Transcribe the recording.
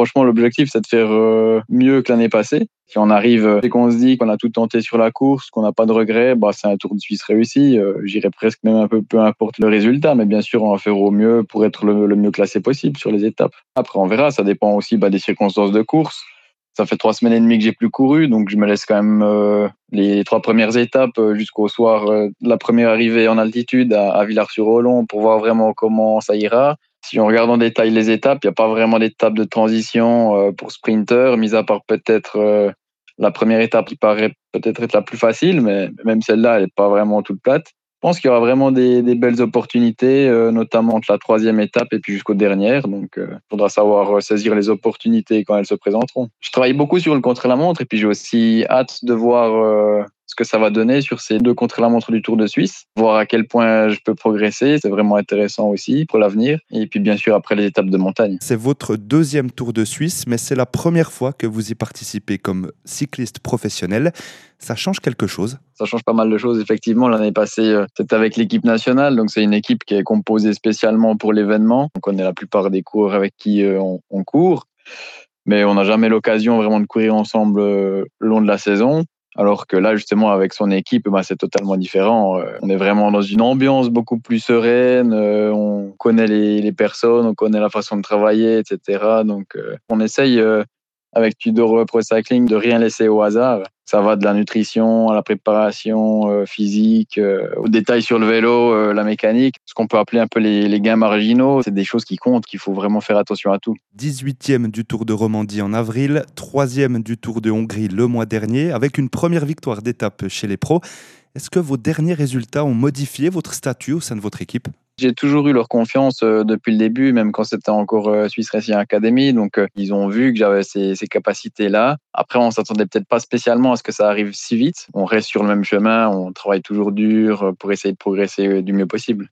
franchement, l'objectif, c'est de faire mieux que l'année passée. Si on arrive et qu'on se dit qu'on a tout tenté sur la course, qu'on n'a pas de regrets, c'est un Tour de Suisse réussi. J'irais presque même un peu, peu importe le résultat, mais bien sûr, on va faire au mieux pour être le mieux classé possible sur les étapes. Après, on verra, ça dépend aussi des circonstances de course. Ça fait 3 semaines et demie que j'ai plus couru, donc je me laisse quand même les 3 premières étapes jusqu'au soir de la première arrivée en altitude à Villars-sur-Olon pour voir vraiment comment ça ira. Si on regarde en détail les étapes, il n'y a pas vraiment d'étape de transition pour sprinter, mis à part peut-être la première étape qui paraît peut-être être la plus facile, mais même celle-là, elle n'est pas vraiment toute plate. Je pense qu'il y aura vraiment des belles opportunités, notamment entre la 3e étape et puis jusqu'aux dernières. Donc, il faudra savoir saisir les opportunités quand elles se présenteront. Je travaille beaucoup sur le contre-la-montre et puis j'ai aussi hâte de voir ce que ça va donner sur ces 2 contre-la-montre du Tour de Suisse, voir à quel point je peux progresser. C'est vraiment intéressant aussi pour l'avenir. Et puis, bien sûr, après les étapes de montagne. C'est votre 2e Tour de Suisse, mais c'est la première fois que vous y participez comme cycliste professionnel. Ça change quelque chose? Ça change pas mal de choses, effectivement. L'année passée, c'était avec l'équipe nationale. Donc, c'est une équipe qui est composée spécialement pour l'événement. On connaît la plupart des coureurs avec qui on court. Mais on n'a jamais l'occasion vraiment de courir ensemble le long de la saison. Alors que là, justement, avec son équipe, c'est totalement différent. On est vraiment dans une ambiance beaucoup plus sereine. On connaît les personnes, on connaît la façon de travailler, etc. Donc, on essaye avec Tudor Pro Cycling de rien laisser au hasard. Ça va de la nutrition à la préparation physique, aux détails sur le vélo, la mécanique. Ce qu'on peut appeler un peu les gains marginaux, c'est des choses qui comptent, qu'il faut vraiment faire attention à tout. 18e du Tour de Romandie en avril, 3e du Tour de Hongrie le mois dernier, avec une première victoire d'étape chez les pros. Est-ce que vos derniers résultats ont modifié votre statut au sein de votre équipe? J'ai toujours eu leur confiance depuis le début, même quand c'était encore Swiss Racing Academy. Donc, ils ont vu que j'avais ces capacités-là. Après, on s'attendait peut-être pas spécialement à ce que ça arrive si vite. On reste sur le même chemin, on travaille toujours dur pour essayer de progresser du mieux possible.